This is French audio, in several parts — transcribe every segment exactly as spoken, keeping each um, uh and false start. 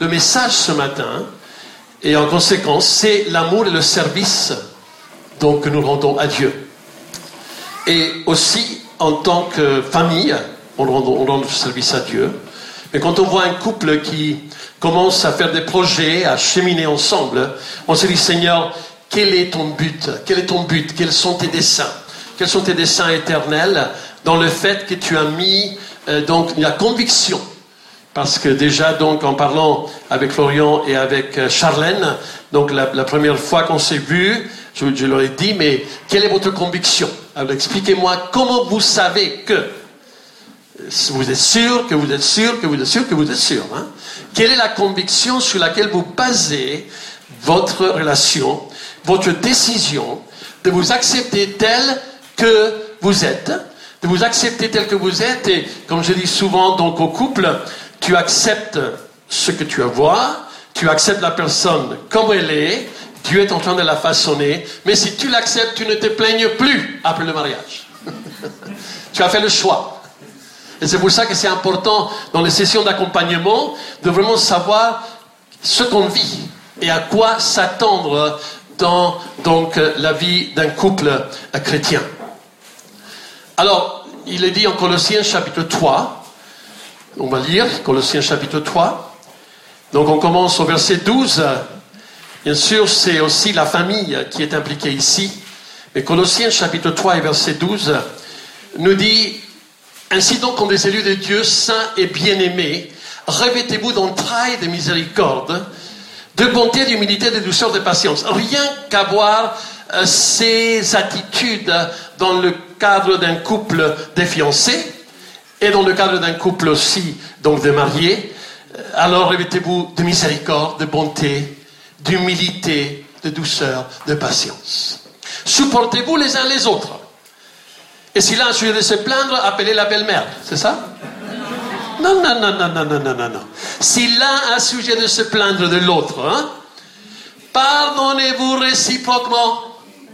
le message ce matin, et en conséquence, c'est l'amour et le service donc, que nous rendons à Dieu. Et aussi, en tant que famille, on rend, on rend service à Dieu. Mais quand on voit un couple qui commence à faire des projets, à cheminer ensemble, on se dit, Seigneur, quel est ton but? Quel est ton but? Quels sont tes desseins? Quels sont tes desseins éternels dans le fait que tu as mis euh, donc la conviction? Parce que déjà, donc, en parlant avec Florian et avec euh, Charlène, donc la, la première fois qu'on s'est vus, je, je leur ai dit, mais quelle est votre conviction? Alors expliquez-moi comment vous savez que vous êtes sûr, que vous êtes sûr, que vous êtes sûr, que vous êtes sûr. Hein? Quelle est la conviction sur laquelle vous basez votre relation, votre décision de vous accepter tel que vous êtes, de vous accepter tel que vous êtes, et comme je dis souvent donc au couple, tu acceptes ce que tu vois, tu acceptes la personne comme elle est, Dieu est en train de la façonner, mais si tu l'acceptes, tu ne te plaignes plus après le mariage. Tu as fait le choix. Et c'est pour ça que c'est important dans les sessions d'accompagnement de vraiment savoir ce qu'on vit et à quoi s'attendre dans donc, la vie d'un couple chrétien. Alors, il est dit en Colossiens chapitre trois, on va lire Colossiens chapitre trois, donc on commence au verset douze, bien sûr c'est aussi la famille qui est impliquée ici, mais Colossiens chapitre trois et verset douze nous dit, ainsi donc comme des élus de Dieu, saints et bien-aimés, revêtez-vous d'entrailles de miséricorde, de bonté, d'humilité, de douceur, de patience. Rien qu'avoir euh, ces attitudes dans le cadre d'un couple de fiancés et dans le cadre d'un couple aussi donc de mariés. Alors revêtez-vous de miséricorde, de bonté, d'humilité, de douceur, de patience. Supportez-vous les uns les autres. Et s'il a un sujet de se plaindre, appelez la belle-mère. C'est ça? Non, non, non, non, non, non, non, non, non. S'il a un sujet de se plaindre de l'autre, hein, pardonnez-vous réciproquement.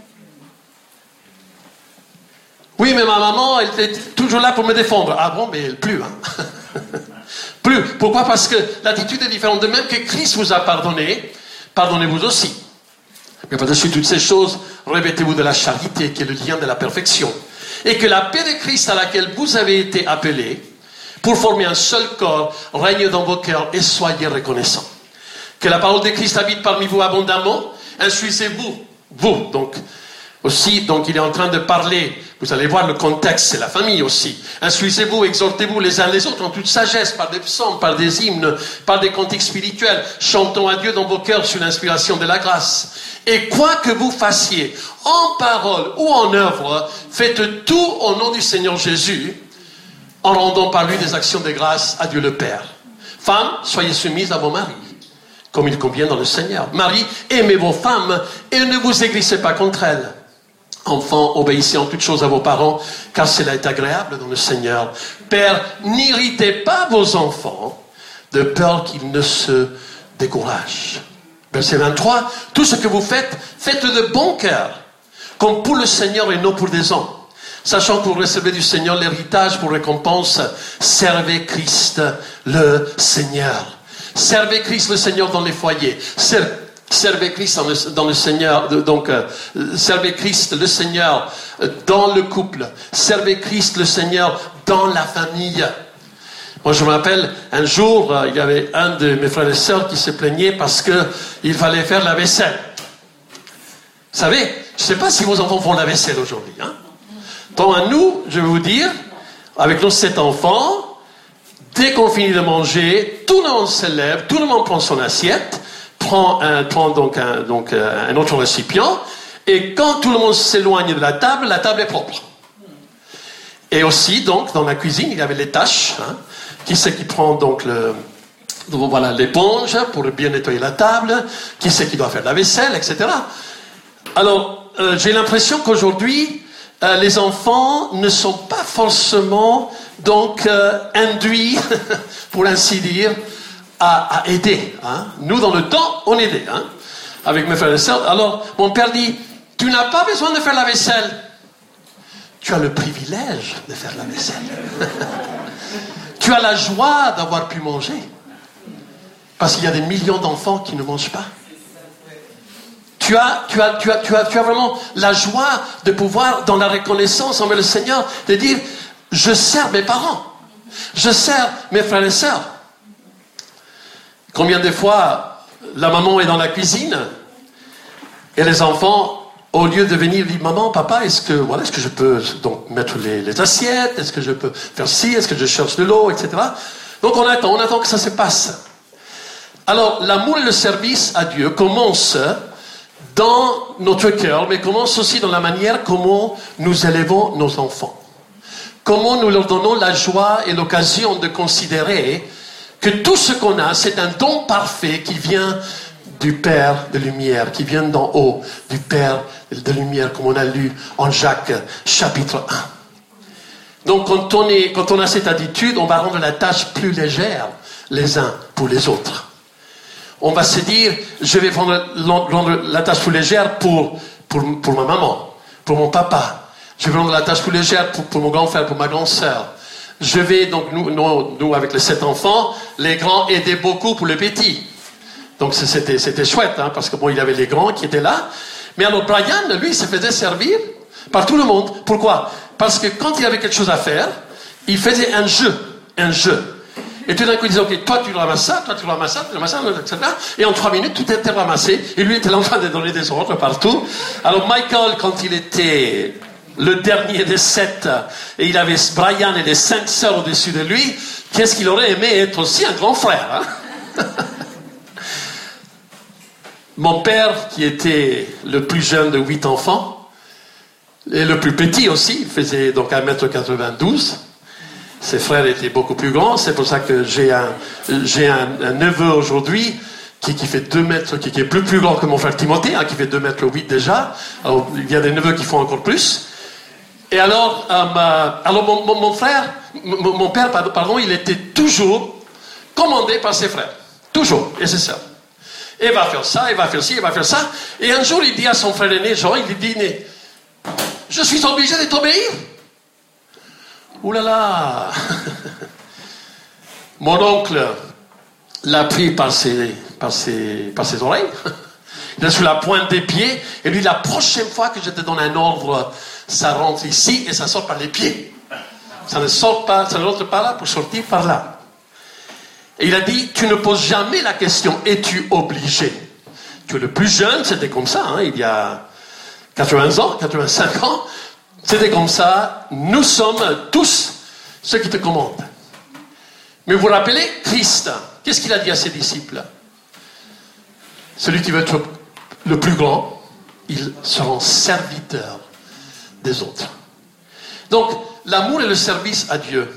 Oui, mais ma maman, elle était toujours là pour me défendre. Ah bon, mais elle plus, hein. Plus. Pourquoi? Parce que l'attitude est différente. De même que Christ vous a pardonné, pardonnez-vous aussi. Mais par-dessus toutes ces choses, revêtez-vous de la charité, qui est le lien de la perfection. Et que la paix de Christ à laquelle vous avez été appelés, pour former un seul corps, règne dans vos cœurs et soyez reconnaissants. Que la parole de Christ habite parmi vous abondamment, instruisez-vous, vous, donc, aussi, donc il est en train de parler, vous allez voir le contexte, c'est la famille aussi. Instruisez-vous, exhortez-vous les uns les autres en toute sagesse, par des psaumes, par des hymnes, par des cantiques spirituels. Chantons à Dieu dans vos cœurs sous l'inspiration de la grâce. Et quoi que vous fassiez, en parole ou en œuvre, faites tout au nom du Seigneur Jésus, en rendant par lui des actions de grâce à Dieu le Père. Femmes, soyez soumises à vos maris, comme il convient dans le Seigneur. Marie, aimez vos femmes et ne vous aigrissez pas contre elles. Enfants, obéissez en toutes choses à vos parents, car cela est agréable dans le Seigneur. Père, n'irritez pas vos enfants, de peur qu'ils ne se découragent. Verset vingt-trois, tout ce que vous faites, faites de bon cœur, comme pour le Seigneur et non pour des hommes. Sachant que vous recevez du Seigneur l'héritage pour récompense, servez Christ le Seigneur. Servez Christ le Seigneur dans les foyers. Servez Servez Christ dans le, dans le Seigneur, donc euh, servez Christ le Seigneur dans le couple, servez Christ le Seigneur dans la famille. Moi je me rappelle un jour, euh, il y avait un de mes frères et sœurs qui se plaignait parce que il fallait faire la vaisselle. Vous savez, je ne sais pas si vos enfants font la vaisselle aujourd'hui. Hein. Tant à nous, je vais vous dire, avec nos sept enfants, dès qu'on finit de manger, tout le monde se lève, tout le monde prend son assiette. Prend, un, prend donc, un, donc un autre récipient, et quand tout le monde s'éloigne de la table, la table est propre. Et aussi, donc, dans la cuisine, il y avait les tâches. Hein. Qui c'est qui prend donc le, donc, voilà, l'éponge pour bien nettoyer la table? Qui c'est qui doit faire la vaisselle, et cetera. Alors, euh, j'ai l'impression qu'aujourd'hui, euh, les enfants ne sont pas forcément donc euh, induits, pour ainsi dire, À, à aider. Hein. Nous, dans le temps, on aidait. Hein, avec mes frères et sœurs. Alors, mon père dit, tu n'as pas besoin de faire la vaisselle. Tu as le privilège de faire la vaisselle. Tu as la joie d'avoir pu manger. Parce qu'il y a des millions d'enfants qui ne mangent pas. Tu as, tu as, tu as, tu as, tu as vraiment la joie de pouvoir, dans la reconnaissance envers le Seigneur, de dire, je sers mes parents. Je sers mes frères et sœurs. Combien de fois, la maman est dans la cuisine, et les enfants, au lieu de venir dire, maman, papa, est-ce que, voilà, est-ce que je peux donc mettre les, les assiettes, est-ce que je peux faire ci, est-ce que je cherche de l'eau, et cetera. Donc on attend, on attend que ça se passe. Alors, l'amour et le service à Dieu commencent dans notre cœur, mais commence aussi dans la manière comment nous élevons nos enfants. Comment nous leur donnons la joie et l'occasion de considérer que tout ce qu'on a, c'est un don parfait qui vient du Père de lumière, qui vient d'en haut, du Père de lumière, comme on a lu en Jacques, chapitre un. Donc, quand on, est, quand on a cette attitude, on va rendre la tâche plus légère les uns pour les autres. On va se dire, je vais rendre, rendre la tâche plus légère pour, pour, pour ma maman, pour mon papa. Je vais rendre la tâche plus légère pour, pour mon grand frère, pour ma grande sœur. Je vais, donc, nous, nous, nous, avec les sept enfants, les grands aidaient beaucoup pour les petits. Donc, c'était, c'était chouette, hein, parce que bon, il y avait les grands qui étaient là. Mais alors, Brian, lui, il se faisait servir par tout le monde. Pourquoi? Parce que quand il avait quelque chose à faire, il faisait un jeu, un jeu. Et tout d'un coup, il disait, ok, toi tu ramasses ça, toi tu ramasses ça, tu ramasses ça, et cetera. Et en trois minutes, tout était ramassé. Et lui était en train de donner des ordres partout. Alors Michael, quand il était le dernier des sept, et il avait Brian et les cinq sœurs au-dessus de lui, qu'est-ce qu'il aurait aimé être aussi un grand frère, hein? Mon père, qui était le plus jeune de huit enfants, et le plus petit aussi, il faisait donc un mètre quatre-vingt-douze. Ses frères étaient beaucoup plus grands, c'est pour ça que j'ai un, j'ai un, un neveu aujourd'hui qui, qui fait deux mètres, qui, qui est plus, plus grand que mon frère Timothée, hein, qui fait deux mètres huit déjà. Alors, il y a des neveux qui font encore plus. Et alors, euh, alors mon, mon, mon frère, mon, mon père, pardon, il était toujours commandé par ses frères. Toujours, et c'est ça. Il va faire ça, il va faire ci, il va faire ça. Et un jour, il dit à son frère aîné, Jean, il lui dit, mais, je suis obligé de t'obéir. Ouh là là. Mon oncle l'a pris par ses, par ses, par ses oreilles. Il est sur la pointe des pieds. Et lui, la prochaine fois que je te donne un ordre, ça rentre ici et ça sort par les pieds. Ça ne sort pas, ça ne rentre pas là pour sortir par là. Et il a dit, tu ne poses jamais la question, es-tu obligé? Tu es le plus jeune, c'était comme ça, hein, il y a quatre-vingts ans, quatre-vingt-cinq ans. C'était comme ça, nous sommes tous ceux qui te commandent. Mais vous vous rappelez, Christ, qu'est-ce qu'il a dit à ses disciples? Celui qui veut être le plus grand, ils seront serviteurs des autres. Donc, l'amour et le service à Dieu.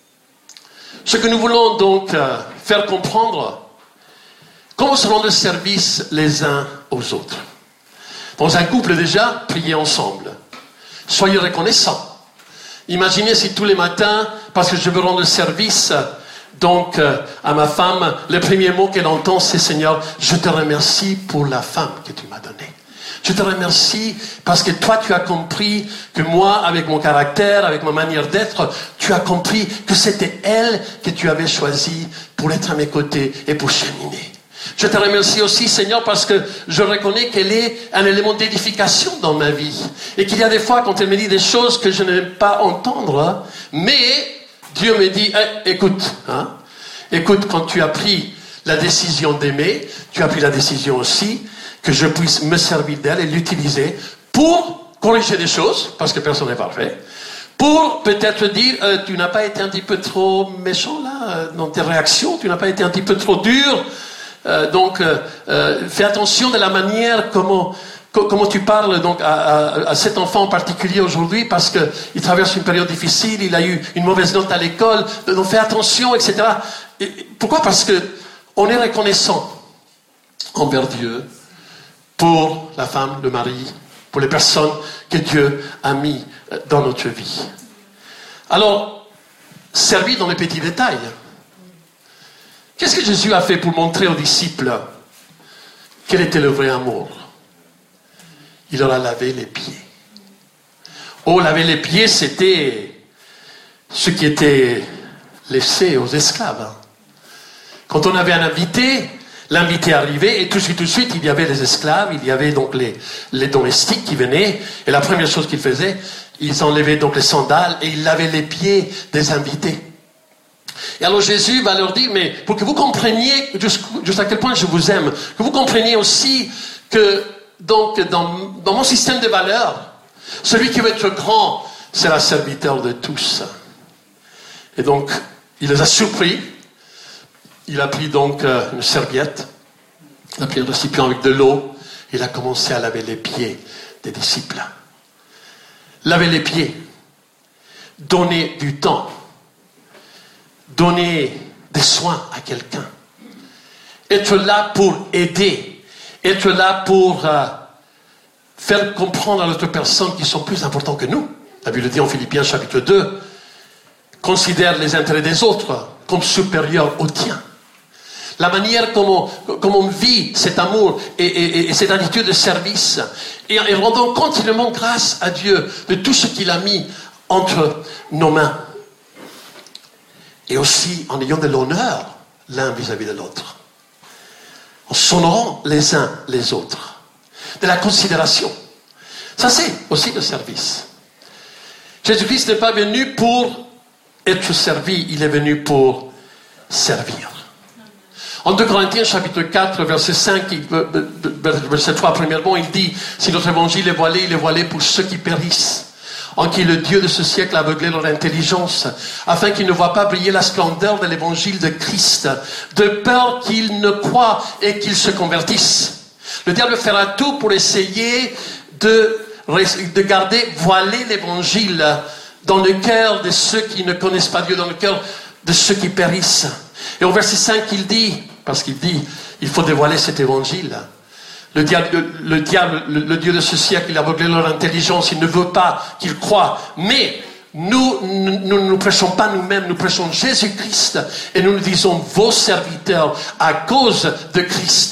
Ce que nous voulons donc euh, faire comprendre, comment se rendre service les uns aux autres. Dans un couple déjà, priez ensemble. Soyez reconnaissants. Imaginez si tous les matins, parce que je veux rendre service donc euh, à ma femme, le premier mot qu'elle entend, c'est Seigneur, je te remercie pour la femme que tu m'as donnée. Je te remercie parce que toi tu as compris que moi, avec mon caractère, avec ma manière d'être, tu as compris que c'était elle que tu avais choisie pour être à mes côtés et pour cheminer. Je te remercie aussi, Seigneur, parce que je reconnais qu'elle est un élément d'édification dans ma vie. Et qu'il y a des fois, quand elle me dit des choses que je n'aime pas entendre, mais Dieu me dit, hey, écoute, hein, écoute, quand tu as pris la décision d'aimer, tu as pris la décision aussi que je puisse me servir d'elle et l'utiliser pour corriger des choses, parce que personne n'est parfait, pour peut-être dire, euh, tu n'as pas été un petit peu trop méchant là, euh, dans tes réactions, tu n'as pas été un petit peu trop dur. Euh, donc, euh, euh, fais attention de la manière comment, co- comment tu parles donc, à, à, à cet enfant en particulier aujourd'hui, parce qu'il traverse une période difficile, il a eu une mauvaise note à l'école, donc fais attention, et cetera. Et, pourquoi? Parce que on est reconnaissant envers Dieu pour la femme, le mari, pour les personnes que Dieu a mis dans notre vie. Alors, servir dans les petits détails. Qu'est-ce que Jésus a fait pour montrer aux disciples quel était le vrai amour? Il leur a lavé les pieds. Oh, laver les pieds, c'était ce qui était laissé aux esclaves. Quand on avait un invité, L'invité arrivait et tout de suite, tout de suite, il y avait les esclaves, il y avait donc les, les domestiques qui venaient. Et la première chose qu'ils faisaient, ils enlevaient donc les sandales et ils lavaient les pieds des invités. Et alors Jésus va leur dire, mais pour que vous compreniez jusqu'à quel point je vous aime, que vous compreniez aussi que donc dans, dans mon système de valeurs, celui qui veut être grand sera serviteur de tous. Et donc, il les a surpris. Il a pris donc euh, une serviette, il a pris un récipient avec de l'eau, il a commencé à laver les pieds des disciples. Laver les pieds, donner du temps, donner des soins à quelqu'un, être là pour aider, être là pour euh, faire comprendre à l'autre personne qu'ils sont plus importants que nous. La Bible dit en Philippiens chapitre deux, considère les intérêts des autres comme supérieurs aux tiens. La manière comment, comment on vit cet amour et, et, et cette attitude de service, et, et rendant continuellement grâce à Dieu de tout ce qu'il a mis entre nos mains. Et aussi en ayant de l'honneur l'un vis-à-vis de l'autre. En s'honorant les uns les autres. De la considération. Ça c'est aussi le service. Jésus-Christ n'est pas venu pour être servi, il est venu pour servir. En deux Corinthiens chapitre quatre, verset cinq, verset trois, premièrement, il dit, si notre évangile est voilé, il est voilé pour ceux qui périssent, en qui le Dieu de ce siècle a aveuglé leur intelligence, afin qu'ils ne voient pas briller la splendeur de l'évangile de Christ, de peur qu'ils ne croient et qu'ils se convertissent. Le diable fera tout pour essayer de, de garder voilé l'évangile dans le cœur de ceux qui ne connaissent pas Dieu, dans le cœur de ceux qui périssent. Et au verset cinq, il dit, parce qu'il dit, il faut dévoiler cet évangile. Le diable, le, le, diable, le, le Dieu de ce siècle, il a aveuglé leur intelligence, il ne veut pas qu'ils croient. Mais nous ne nous, nous prêchons pas nous-mêmes, nous prêchons Jésus-Christ et nous nous disons vos serviteurs à cause de Christ.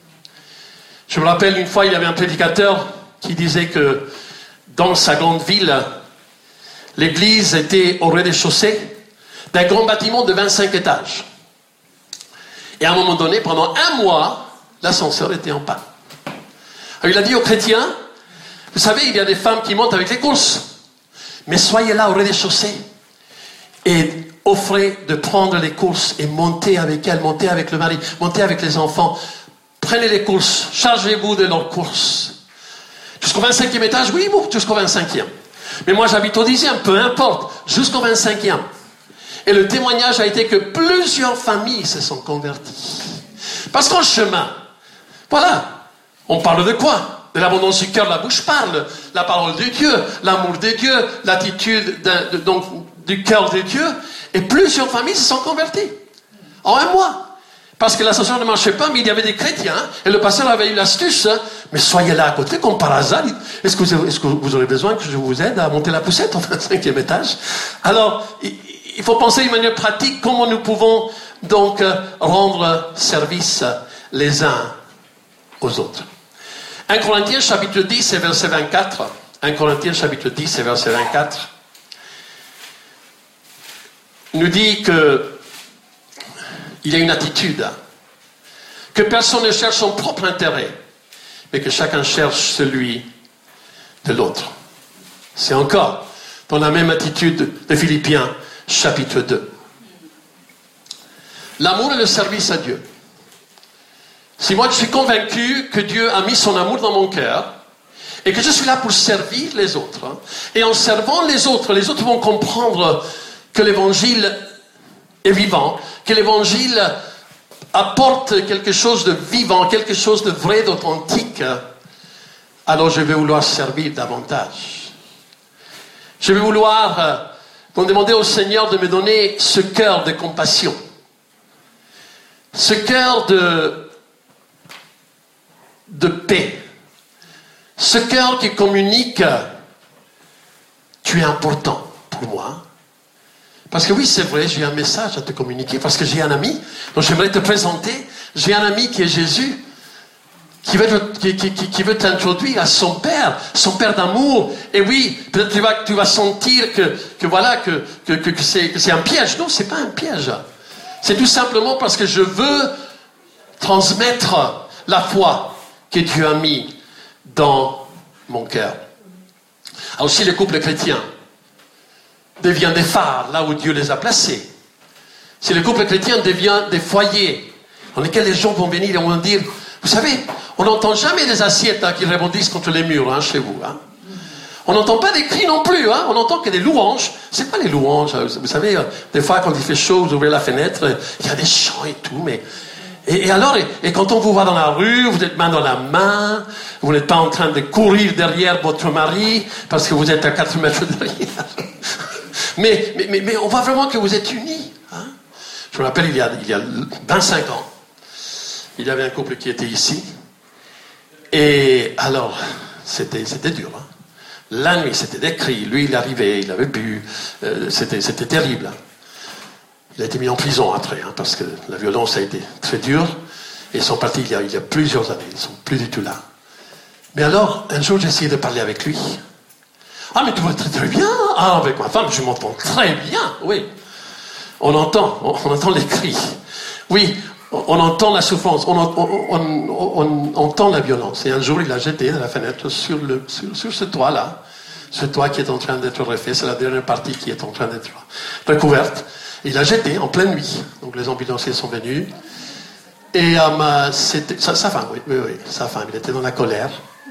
Je me rappelle une fois, il y avait un prédicateur qui disait que dans sa grande ville, l'église était au rez-de-chaussée d'un grand bâtiment de vingt-cinq étages. Et à un moment donné, pendant un mois, l'ascenseur était en panne. Alors il a dit aux chrétiens, vous savez, il y a des femmes qui montent avec les courses, mais soyez là au rez-de-chaussée et offrez de prendre les courses et montez avec elles, montez avec le mari, montez avec les enfants, prenez les courses, chargez-vous de leurs courses. Jusqu'au vingt-cinquième étage, oui, bon, jusqu'au vingt-cinquième. Mais moi j'habite au dixième, peu importe, jusqu'au vingt-cinquième. Et le témoignage a été que plusieurs familles se sont converties. Parce qu'en chemin, voilà, on parle de quoi? De l'abondance du cœur, la bouche parle. La parole de Dieu, l'amour de Dieu, l'attitude de, de, donc, du cœur de Dieu. Et plusieurs familles se sont converties. En un mois. Parce que l'ascension ne marchait pas, mais il y avait des chrétiens. Et le pasteur avait eu l'astuce. Mais soyez là à côté, comme par hasard. Est-ce que vous, est-ce que vous aurez besoin que je vous aide à monter la poussette au vingt-cinquième étage? Alors, il faut penser d'une manière pratique comment nous pouvons donc rendre service les uns aux autres. un Corinthiens chapitre dix et verset vingt-quatre. un Corinthiens chapitre dix et verset vingt-quatre nous dit que il y a une attitude que personne ne cherche son propre intérêt, mais que chacun cherche celui de l'autre. C'est encore dans la même attitude de Philippiens chapitre deux. L'amour et le service à Dieu. Si moi je suis convaincu que Dieu a mis son amour dans mon cœur et que je suis là pour servir les autres, hein, et en servant les autres, les autres vont comprendre que l'évangile est vivant, que l'évangile apporte quelque chose de vivant, quelque chose de vrai, d'authentique, alors je vais vouloir servir davantage. Je vais vouloir euh, donc demander au Seigneur de me donner ce cœur de compassion, ce cœur de de paix, ce cœur qui communique, tu es important pour moi. Parce que oui, c'est vrai, j'ai un message à te communiquer, parce que j'ai un ami, donc j'aimerais te présenter, j'ai un ami qui est Jésus, qui veut, qui, qui, qui veut t'introduire à son Père, son Père d'amour. Et oui, peut-être tu vas, tu vas sentir que, que voilà, que, que, que, que, c'est, que c'est un piège. Non, c'est pas un piège. C'est tout simplement parce que je veux transmettre la foi que Dieu a mis dans mon cœur. Alors si le couple chrétien devient des phares là où Dieu les a placés, si le couple chrétien devient des foyers dans lesquels les gens vont venir et vont dire, vous savez, on n'entend jamais des assiettes hein, qui rebondissent contre les murs hein, chez vous. Hein. On n'entend pas des cris non plus, hein. On n'entend que des louanges. C'est pas les louanges, vous savez, des fois quand il fait chaud, vous ouvrez la fenêtre, il y a des chants et tout, mais... Et, et alors, et, et quand on vous voit dans la rue, vous êtes main dans la main, vous n'êtes pas en train de courir derrière votre mari, parce que vous êtes à quatre mètres derrière. mais, mais, mais, mais on voit vraiment que vous êtes unis. Hein. Je me rappelle, il y a, il y a vingt-cinq ans, il y avait un couple qui était ici, et alors, c'était, c'était dur, hein. La nuit, c'était des cris. Lui, il arrivait, il avait bu. Euh, c'était, c'était terrible. Il a été mis en prison après, hein, parce que la violence a été très dure. Et ils sont partis il y a, il y a plusieurs années. Ils ne sont plus du tout là. Mais alors, un jour, j'ai essayé de parler avec lui. Ah, mais tu vas très très bien. Ah, avec ma femme, je m'entends très bien. Oui. On entend, on, on entend les cris. Oui, on, on entend la souffrance. On, on, on, on, on entend la violence. Et un jour, il a jeté de la fenêtre sur, le, sur, sur ce toit-là. Ce toit qui est en train d'être refait. C'est la dernière partie qui est en train d'être recouverte. Il a jeté en pleine nuit. Donc les ambulanciers sont venus. Et euh, c'était, sa, sa femme, oui, oui, oui, sa femme, il était dans la colère.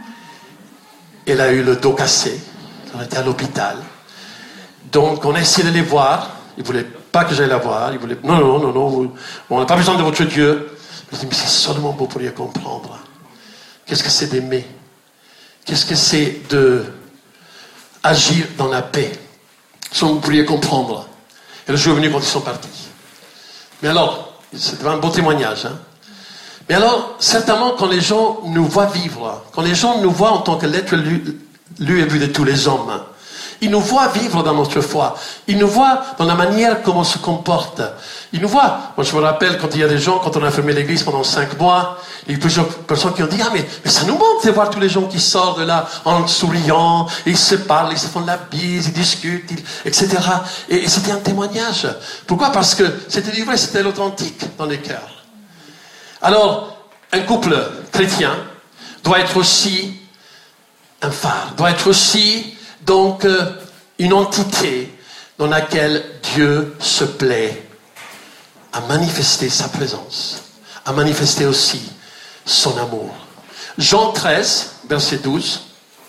Elle a eu le dos cassé. Elle était à l'hôpital. Donc on a essayé de les voir. Ils ne voulaient pas que j'aille la voir. Ils voulaient, non, non, non, non, vous, on n'a pas besoin de votre Dieu. Je dis, mais c'est seulement vous pourriez comprendre. Qu'est-ce que c'est d'aimer? Qu'est-ce que c'est de agir dans la paix? Seulement vous pourriez comprendre. Et le jour est venu quand ils sont partis. Mais alors, c'était un beau témoignage. Hein? Mais alors, certainement, quand les gens nous voient vivre, quand les gens nous voient en tant que l'être lu, lu et vu de tous les hommes, ils nous voient vivre dans notre foi. Ils nous voient dans la manière comment on se comporte. Ils nous voient. Moi, je me rappelle quand il y a des gens, quand on a fermé l'église pendant cinq mois, il y a plusieurs personnes qui ont dit, ah, mais, mais ça nous manque de voir tous les gens qui sortent de là en souriant, ils se parlent, ils se font de la bise, ils discutent, ils, et cetera. Et, et c'était un témoignage. Pourquoi? Parce que c'était du vrai, c'était l'authentique dans les cœurs. Alors, un couple chrétien doit être aussi un phare, doit être aussi donc euh, une entité dans laquelle Dieu se plaît à manifester sa présence, à manifester aussi son amour. Jean treize, verset douze.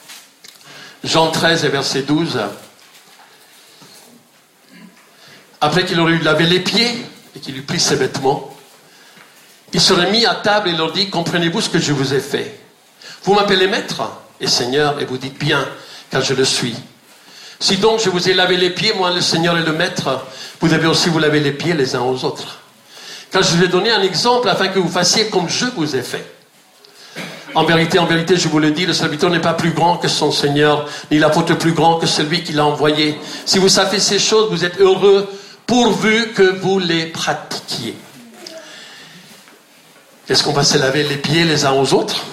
Jean treize et verset douze. Après qu'il aurait eu lavé les pieds et qu'il eut pris ses vêtements, il serait mis à table et leur dit, comprenez-vous ce que je vous ai fait? Vous m'appelez maître et Seigneur et vous dites bien, car je le suis. Si donc je vous ai lavé les pieds, moi le Seigneur et le Maître, vous devez aussi vous laver les pieds les uns aux autres. Car je vous ai donné un exemple afin que vous fassiez comme je vous ai fait. En vérité, en vérité, je vous le dis, le serviteur n'est pas plus grand que son Seigneur, ni l'apôtre plus grand que celui qui l'a envoyé. Si vous savez ces choses, vous êtes heureux pourvu que vous les pratiquiez. Est-ce qu'on va se laver les pieds les uns aux autres?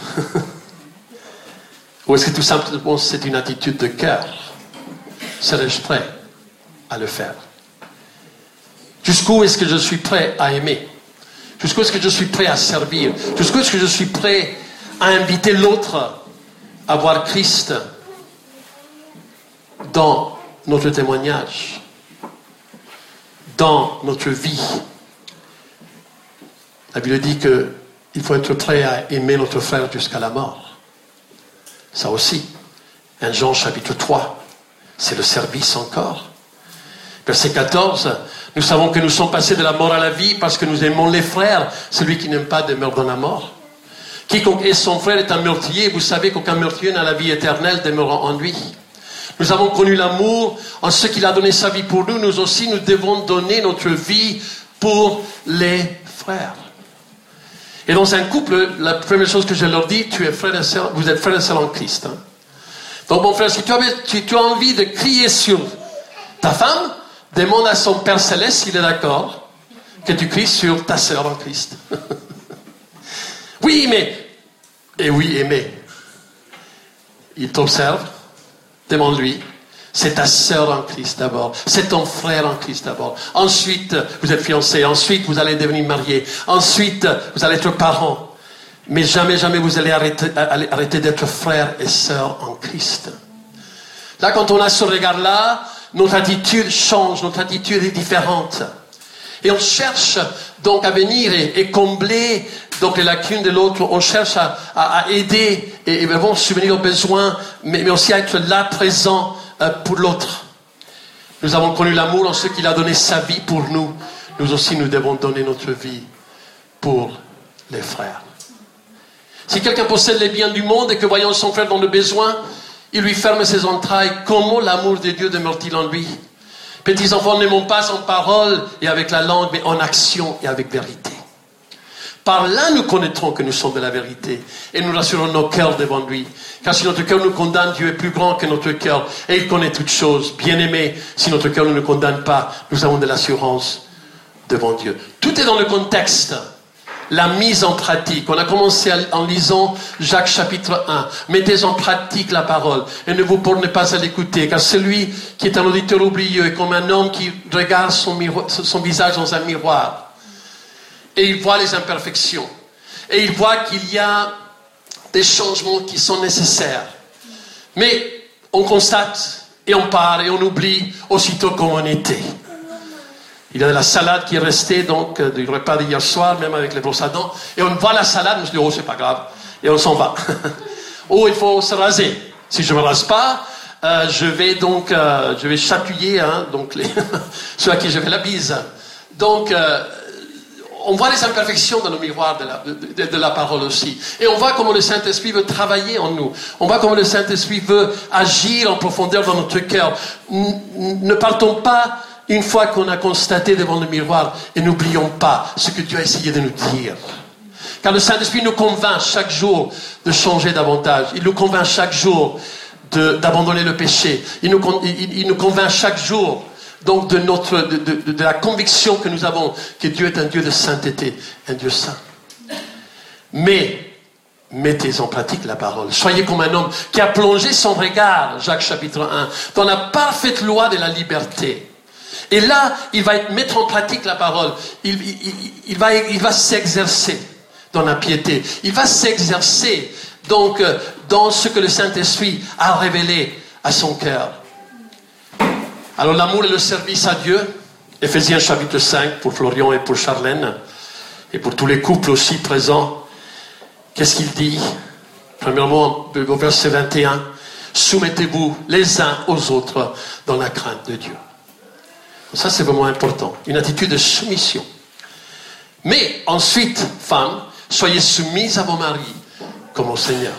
Ou est-ce que tout simplement c'est une attitude de cœur? Serais-je prêt à le faire? Jusqu'où est-ce que je suis prêt à aimer? Jusqu'où est-ce que je suis prêt à servir? Jusqu'où est-ce que je suis prêt à inviter l'autre à voir Christ dans notre témoignage, dans notre vie? La Bible dit qu'il faut être prêt à aimer notre frère jusqu'à la mort. Ça aussi, un Jean chapitre trois, c'est le service encore. Verset quatorze, nous savons que nous sommes passés de la mort à la vie parce que nous aimons les frères. Celui qui n'aime pas demeure dans la mort. Quiconque est son frère est un meurtrier. Vous savez qu'aucun meurtrier n'a la vie éternelle demeurant en lui. Nous avons connu l'amour en ce qu'il a donné sa vie pour nous. Nous aussi, nous devons donner notre vie pour les frères. Et dans un couple, la première chose que je leur dis, tu es frère et sœur, vous êtes frère et sœur en Christ. Hein? Donc mon frère, si tu as, si tu as envie de crier sur ta femme, demande à son Père Céleste s'il est d'accord que tu cries sur ta sœur en Christ. Oui, mais... Et oui, mais... Il t'observe, demande-lui. C'est ta sœur en Christ d'abord. C'est ton frère en Christ d'abord. Ensuite, vous êtes fiancés. Ensuite, vous allez devenir mariés. Ensuite, vous allez être parents. Mais jamais, jamais vous allez arrêter, arrêter d'être frères et sœurs en Christ. Là, quand on a ce regard-là, notre attitude change. Notre attitude est différente. Et on cherche donc à venir et, et combler donc les lacunes de l'autre. On cherche à, à, à aider et, et vraiment subvenir aux besoins, mais, mais aussi à être là, présent euh, pour l'autre. Nous avons connu l'amour en ce qu'il a donné sa vie pour nous. Nous aussi, nous devons donner notre vie pour les frères. Si quelqu'un possède les biens du monde et que voyant son frère dans le besoin, il lui ferme ses entrailles, comment l'amour de Dieu demeure-t-il en lui? Petits enfants, n'aimons pas en parole et avec la langue, mais en action et avec vérité. Par là, nous connaîtrons que nous sommes de la vérité et nous rassurons nos cœurs devant lui. Car si notre cœur nous condamne, Dieu est plus grand que notre cœur et il connaît toutes choses. Bien-aimés, si notre cœur ne nous condamne pas, nous avons de l'assurance devant Dieu. Tout est dans le contexte. La mise en pratique. On a commencé en lisant Jacques chapitre un. Mettez en pratique la parole et ne vous bornez pas à l'écouter, car celui qui est un auditeur oublieux est comme un homme qui regarde son, miroir, son visage dans un miroir et il voit les imperfections et il voit qu'il y a des changements qui sont nécessaires. Mais on constate et on part et on oublie aussitôt comme on était. Il y a de la salade qui est restée, donc, du repas d'hier soir, même avec les brosses à dents. Et on voit la salade, on se dit, oh, c'est pas grave. Et on s'en va. Oh, il faut se raser. Si je me rase pas, euh, je vais donc, euh, je vais chatouiller, hein, donc, les ceux à qui je fais la bise. Donc, euh, on voit les imperfections dans le miroir de la, de, de, de la parole aussi. Et on voit comment le Saint-Esprit veut travailler en nous. On voit comment le Saint-Esprit veut agir en profondeur dans notre cœur. N- ne partons pas une fois qu'on a constaté devant le miroir, et n'oublions pas ce que Dieu a essayé de nous dire. Car le Saint-Esprit nous convainc chaque jour de changer davantage. Il nous convainc chaque jour de, d'abandonner le péché. Il nous, il, il nous convainc chaque jour donc de, notre, de, de, de la conviction que nous avons que Dieu est un Dieu de sainteté, un Dieu saint. Mais mettez en pratique la parole. Soyez comme un homme qui a plongé son regard, Jacques chapitre un, dans la parfaite loi de la liberté. Et là, il va mettre en pratique la parole. Il, il, il, il, va, il va s'exercer dans la piété. Il va s'exercer donc dans ce que le Saint-Esprit a révélé à son cœur. Alors l'amour et le service à Dieu, Éphésiens chapitre cinq pour Florian et pour Charlène, et pour tous les couples aussi présents. Qu'est-ce qu'il dit? Premièrement, au verset vingt et un, soumettez-vous les uns aux autres dans la crainte de Dieu. Ça, c'est vraiment important. Une attitude de soumission. Mais ensuite, femmes, soyez soumises à vos maris comme au Seigneur.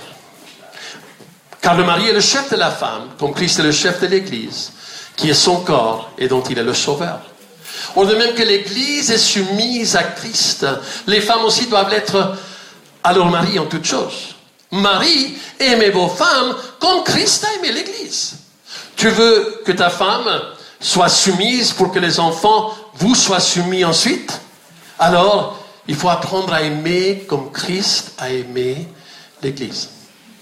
Car le mari est le chef de la femme, comme Christ est le chef de l'Église, qui est son corps et dont il est le sauveur. Or, de même que l'Église est soumise à Christ, les femmes aussi doivent l'être à leur mari en toutes choses. Marie, aimez vos femmes comme Christ a aimé l'Église. Tu veux que ta femme soit soumise pour que les enfants vous soient soumis ensuite? Alors, il faut apprendre à aimer comme Christ a aimé l'Église.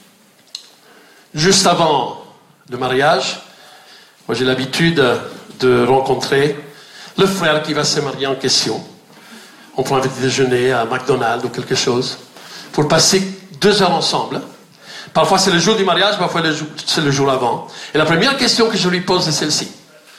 Juste avant le mariage, moi j'ai l'habitude de rencontrer le frère qui va se marier en question. On prend un petit déjeuner à McDonald's ou quelque chose pour passer deux heures ensemble. Parfois c'est le jour du mariage, parfois c'est le jour avant. Et la première question que je lui pose est celle-ci.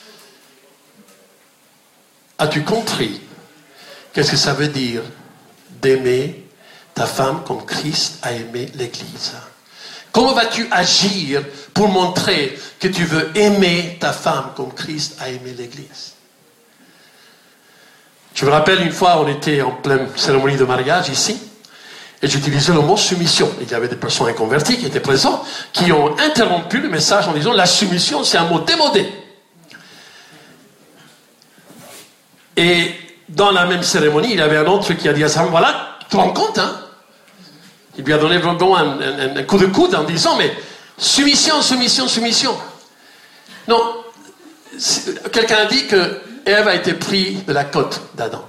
As-tu compris qu'est-ce que ça veut dire d'aimer ta femme comme Christ a aimé l'Église? Comment vas-tu agir pour montrer que tu veux aimer ta femme comme Christ a aimé l'Église? Je me rappelle une fois, on était en pleine cérémonie de mariage ici, et j'utilisais le mot soumission. Il y avait des personnes inconverties qui étaient présentes, qui ont interrompu le message en disant la soumission, c'est un mot démodé. Et dans la même cérémonie, il y avait un autre qui a dit à sa femme, voilà, tu te rends compte, hein? Il lui a donné vraiment un, un, un coup de coude en disant, mais soumission, soumission, soumission. Non, quelqu'un a dit que Ève a été prise de la côte d'Adam,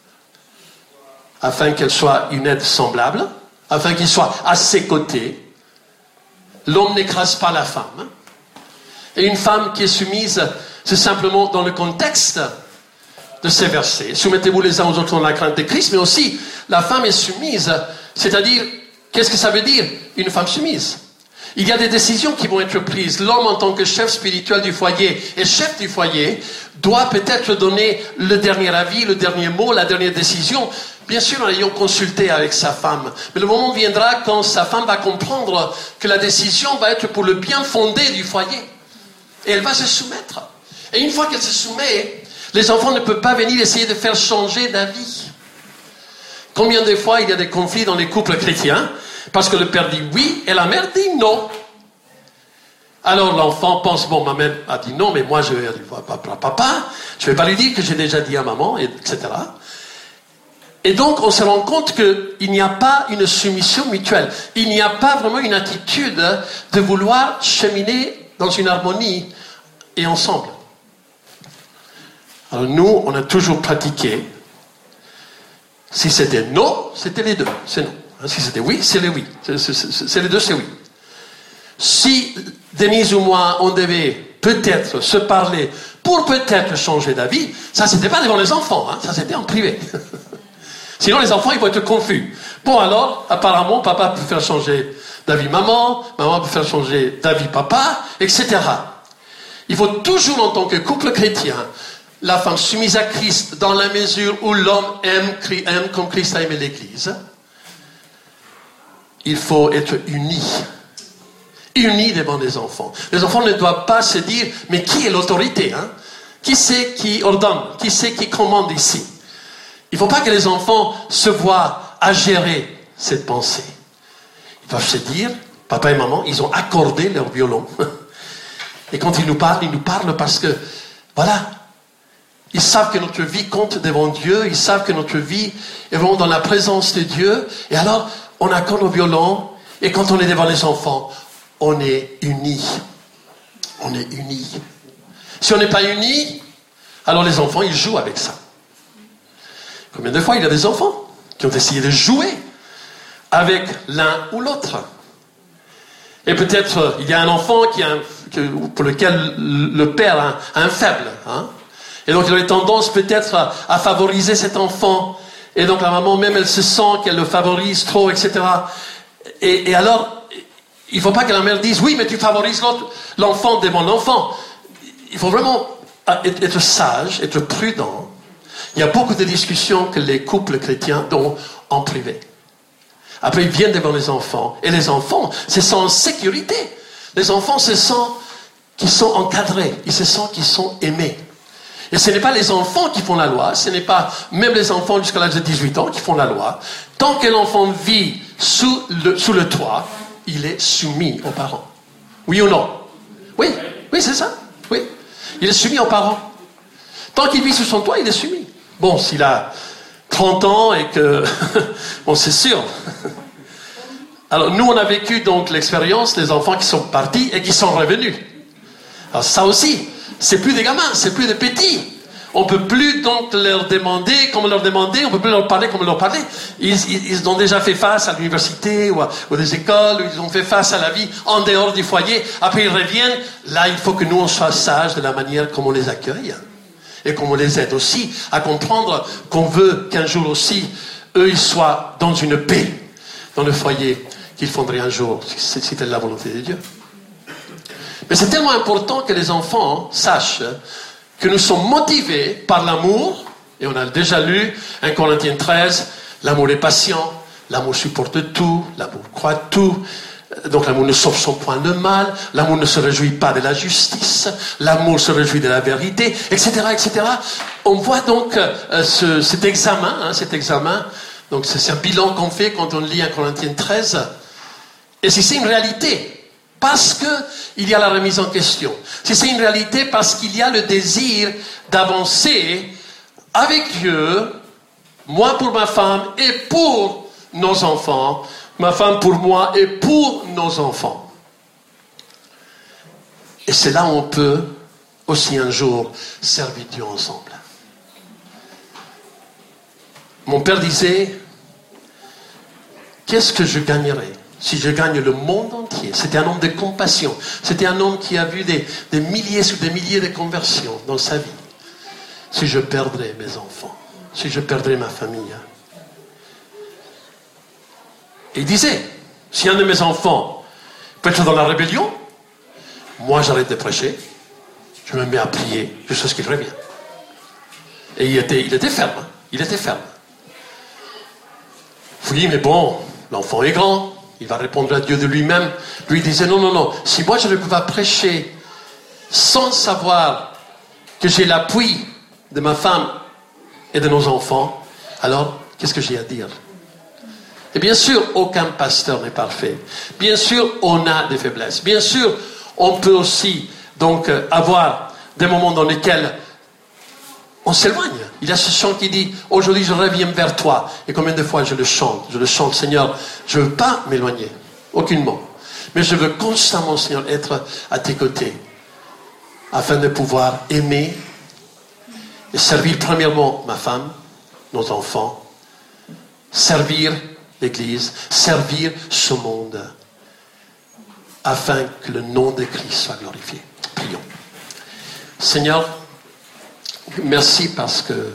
afin qu'elle soit une aide semblable, afin qu'il soit à ses côtés. L'homme n'écrase pas la femme. Et une femme qui est soumise, c'est simplement dans le contexte de ces versets. Soumettez-vous les uns aux autres dans la crainte de Christ, mais aussi la femme est soumise, c'est-à-dire, qu'est-ce que ça veut dire, une femme soumise? Il y a des décisions qui vont être prises. L'homme, en tant que chef spirituel du foyer et chef du foyer, doit peut-être donner le dernier avis, le dernier mot, la dernière décision, bien sûr en ayant consulté avec sa femme. Mais le moment viendra quand sa femme va comprendre que la décision va être pour le bien fondé du foyer. Et elle va se soumettre. Et une fois qu'elle se soumet, les enfants ne peuvent pas venir essayer de faire changer d'avis. Combien de fois il y a des conflits dans les couples chrétiens parce que le père dit oui et la mère dit non. Alors l'enfant pense, bon, ma mère a dit non, mais moi je vais aller voir papa, je ne vais pas lui dire que j'ai déjà dit à maman, et cetera. Et donc on se rend compte qu'il n'y a pas une soumission mutuelle. Il n'y a pas vraiment une attitude de vouloir cheminer dans une harmonie et ensemble. Alors nous, on a toujours pratiqué. Si c'était non, c'était les deux, c'est non. Si c'était oui, c'est les oui. C'est, c'est, c'est, c'est les deux, c'est oui. Si Denise ou moi, on devait peut-être se parler pour peut-être changer d'avis, ça c'était pas devant les enfants, hein, ça c'était en privé. Sinon les enfants ils vont être confus. Bon alors, apparemment, papa peut faire changer d'avis maman, maman peut faire changer d'avis papa, et cetera. Il faut toujours, en tant que couple chrétien, la femme soumise à Christ dans la mesure où l'homme aime, aime comme Christ a aimé l'Église. Il faut être unis. Unis devant les enfants. Les enfants ne doivent pas se dire, mais qui est l'autorité, hein? Qui c'est qui ordonne? Qui c'est qui commande ici? Il ne faut pas que les enfants se voient à gérer cette pensée. Ils doivent se dire, papa et maman, ils ont accordé leur violon. Et quand ils nous parlent, ils nous parlent parce que, voilà, ils savent que notre vie compte devant Dieu, ils savent que notre vie est vraiment dans la présence de Dieu. Et alors, on accorde nos violons, et quand on est devant les enfants, on est unis. On est unis. Si on n'est pas unis, alors les enfants, ils jouent avec ça. Combien de fois il y a des enfants qui ont essayé de jouer avec l'un ou l'autre? Et peut-être il y a un enfant qui a un, pour lequel le père a un, a un faible. Hein? Et donc il aurait tendance peut-être à, à favoriser cet enfant. Et donc la maman même, elle se sent qu'elle le favorise trop, et cetera. Et, et alors, il ne faut pas que la mère dise, oui, mais tu favorises l'autre, l'enfant devant l'enfant. Il faut vraiment être, être sage, être prudent. Il y a beaucoup de discussions que les couples chrétiens ont en privé. Après, ils viennent devant les enfants. Et les enfants se sentent en sécurité. Les enfants se sentent qu'ils sont encadrés. Ils se sentent qu'ils sont aimés. Et ce n'est pas les enfants qui font la loi. Ce n'est pas même les enfants jusqu'à l'âge de dix-huit ans qui font la loi. Tant que l'enfant vit sous le, sous le toit, il est soumis aux parents. Oui ou non? Oui, oui, c'est ça. Oui. Il est soumis aux parents. Tant qu'il vit sous son toit, il est soumis. Bon, s'il a trente ans et que... bon, c'est sûr. Alors, nous, on a vécu donc l'expérience des enfants qui sont partis et qui sont revenus. Alors, ça aussi, c'est plus des gamins, c'est plus des petits. On ne peut plus donc leur demander comme leur demander, on ne peut plus leur parler comme leur parler. Ils, ils, ils ont déjà fait face à l'université ou, à, ou des écoles, ils ont fait face à la vie en dehors du foyer. Après, ils reviennent. Là, il faut que nous, on soit sages de la manière comme on les accueille. Et qu'on les aide aussi à comprendre qu'on veut qu'un jour aussi, eux, ils soient dans une paix, dans le foyer qu'ils fonderaient un jour, si c'était la volonté de Dieu. Mais c'est tellement important que les enfants sachent que nous sommes motivés par l'amour, et on a déjà lu un Corinthiens treize, l'amour est patient, l'amour supporte tout, l'amour croit tout. Donc l'amour ne sauve son point de mal, l'amour ne se réjouit pas de la justice, l'amour se réjouit de la vérité, et cetera, et cetera. On voit donc euh, ce, cet examen, hein, cet examen. Donc c'est, c'est un bilan qu'on fait quand on lit un Corinthiens treize. Et si c'est une réalité, parce que il y a la remise en question. Si c'est une réalité, parce qu'il y a le désir d'avancer avec Dieu, moi pour ma femme et pour nos enfants. Ma femme pour moi et pour nos enfants. Et c'est là où on peut aussi un jour servir Dieu ensemble. Mon père disait, qu'est-ce que je gagnerais si je gagne le monde entier. C'était un homme de compassion. C'était un homme qui a vu des, des milliers sur des milliers de conversions dans sa vie. Si je perdrais mes enfants, si je perdrais ma famille. Et il disait, si un de mes enfants peut être dans la rébellion, moi j'arrête de prêcher, je me mets à prier jusqu'à ce qu'il revienne. Et il était, il était ferme, il était ferme. Oui, mais bon, l'enfant est grand, il va répondre à Dieu de lui-même. Lui il disait, non, non, non, si moi je ne peux pas prêcher sans savoir que j'ai l'appui de ma femme et de nos enfants, alors qu'est-ce que j'ai à dire? Et bien sûr, aucun pasteur n'est parfait. Bien sûr, on a des faiblesses. Bien sûr, on peut aussi donc avoir des moments dans lesquels on s'éloigne. Il y a ce chant qui dit, aujourd'hui je reviens vers toi. Et combien de fois je le chante? Je le chante, Seigneur, je ne veux pas m'éloigner, aucunement. Mais je veux constamment, Seigneur, être à tes côtés, afin de pouvoir aimer et servir premièrement ma femme, nos enfants, servir l'Église, servir ce monde, afin que le nom de Christ soit glorifié. Prions. Seigneur, merci parce que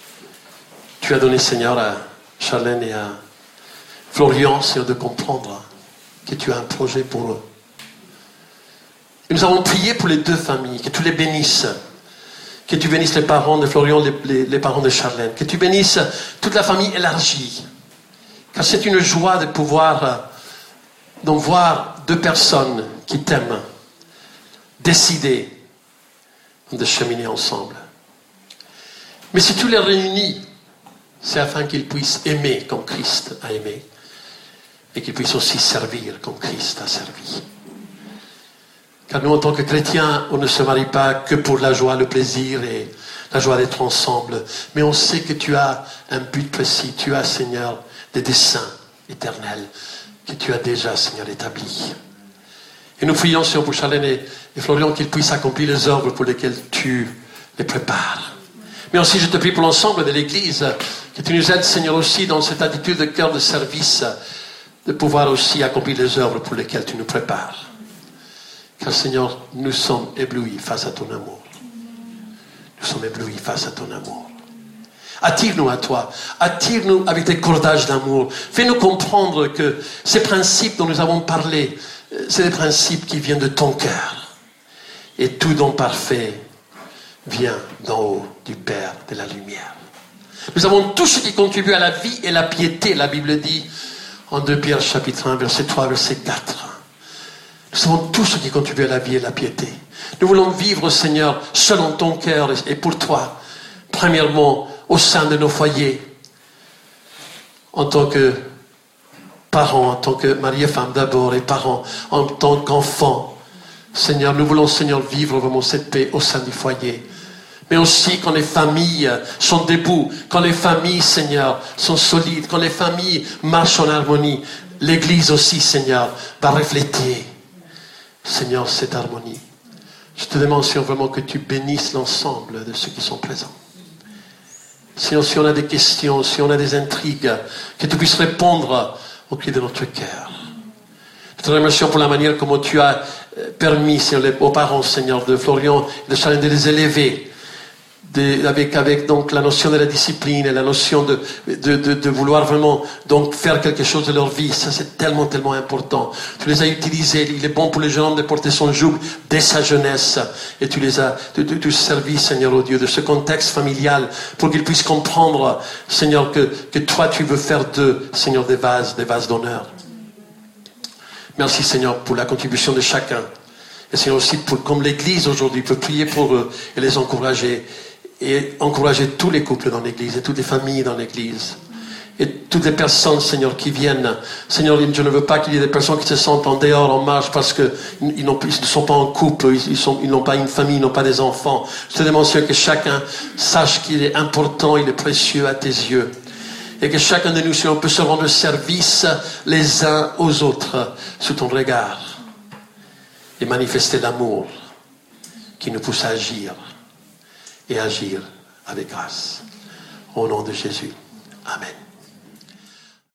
tu as donné, Seigneur, à Charlène et à Florian, Seigneur, de comprendre que tu as un projet pour eux. Et nous avons prié pour les deux familles, que tu les bénisses. Que tu bénisses les parents de Florian, les, les, les parents de Charlène. Que tu bénisses toute la famille élargie. Car c'est une joie de pouvoir euh, donc voir deux personnes qui t'aiment décider de cheminer ensemble. Mais si tu les réunis, c'est afin qu'ils puissent aimer comme Christ a aimé et qu'ils puissent aussi servir comme Christ a servi. Car nous, en tant que chrétiens, on ne se marie pas que pour la joie, le plaisir et la joie d'être ensemble. Mais on sait que tu as un but précis. Tu as, Seigneur, des desseins éternels que tu as déjà, Seigneur, établis. Et nous prions, Seigneur, pour Charlène et, et Florian, qu'ils puissent accomplir les œuvres pour lesquelles tu les prépares. Mais aussi, je te prie pour l'ensemble de l'Église, que tu nous aides, Seigneur, aussi dans cette attitude de cœur de service, de pouvoir aussi accomplir les œuvres pour lesquelles tu nous prépares. Car, Seigneur, nous sommes éblouis face à ton amour. Nous sommes éblouis face à ton amour. Attire-nous à toi. Attire-nous avec tes cordages d'amour. Fais-nous comprendre que ces principes dont nous avons parlé, c'est des principes qui viennent de ton cœur. Et tout don parfait vient d'en haut, du Père de la lumière. Nous avons tout ce qui contribue à la vie et la piété, la Bible dit, en deux Pierre chapitre un, verset trois, verset quatre. Nous savons tout ce qui contribue à la vie et la piété. Nous voulons vivre, Seigneur, selon ton cœur et pour toi. Premièrement, au sein de nos foyers, en tant que parents, en tant que mari et femme d'abord, et parents, en tant qu'enfants. Seigneur, nous voulons, Seigneur, vivre vraiment cette paix au sein du foyer. Mais aussi quand les familles sont debout, quand les familles, Seigneur, sont solides, quand les familles marchent en harmonie, l'Église aussi, Seigneur, va refléter, Seigneur, cette harmonie. Je te demande, Seigneur, vraiment que tu bénisses l'ensemble de ceux qui sont présents. Seigneur, si on a des questions, si on a des intrigues, que tu puisses répondre au cri de notre cœur. Je te remercie pour la manière comment tu as permis, Seigneur, aux parents, Seigneur, de Florian et de Charlène de les élever. De, avec, avec donc la notion de la discipline et la notion de, de, de, de vouloir vraiment donc faire quelque chose de leur vie. Ça, c'est tellement, tellement important. Tu les as utilisés. Il est bon pour les jeunes hommes de porter son joug dès sa jeunesse. Et tu les as, tu, tu, tu servis, Seigneur, au Dieu, de ce contexte familial pour qu'ils puissent comprendre, Seigneur, que, que toi, tu veux faire d'eux, Seigneur, des vases, des vases d'honneur. Merci, Seigneur, pour la contribution de chacun. Et Seigneur aussi, pour, comme l'Église aujourd'hui peut prier pour eux et les encourager. Et encourager tous les couples dans l'Église et toutes les familles dans l'Église. Et toutes les personnes, Seigneur, qui viennent. Seigneur, je ne veux pas qu'il y ait des personnes qui se sentent en dehors, en marge, parce qu'ils ils ne sont pas en couple, ils, sont, ils n'ont pas une famille, ils n'ont pas des enfants. Je te demande, Seigneur, que chacun sache qu'il est important, il est précieux à tes yeux. Et que chacun de nous, Seigneur, peut se rendre service les uns aux autres sous ton regard. Et manifester l'amour qui nous pousse à agir. Et agir avec grâce. Au nom de Jésus. Amen.